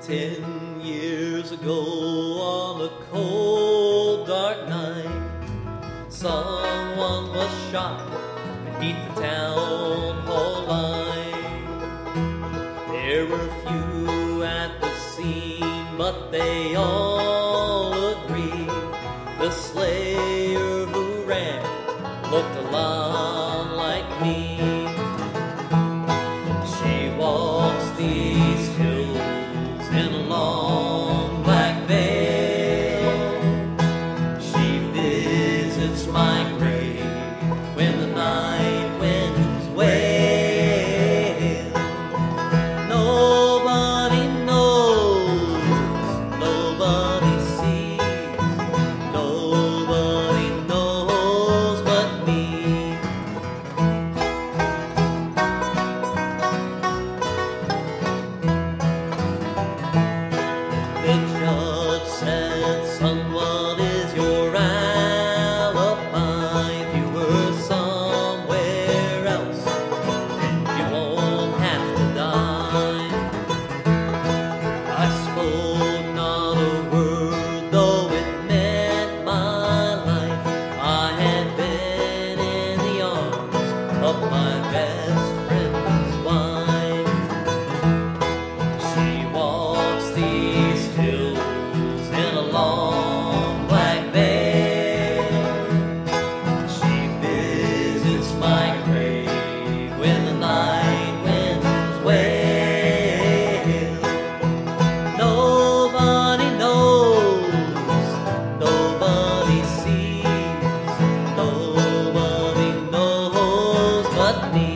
10 years ago, on a cold, dark night, someone was shot beneath the town hall line. There were few at the scene, but they all agreed the slayer who ran looked a lot like me. She walks these hills in a long black veil. She visits my grave when the night winds wail. Nobody knows, nobody sees, nobody knows but me. The judge said, "Son, what is your alibi? If you were somewhere else, then you won't have to die." I spoke not a word, though it meant my life. I had been in the arms of my best friend's wife. She walks these hills in a long black veil. She visits my grave when the night winds wail. Nobody knows, nobody sees, nobody knows but me.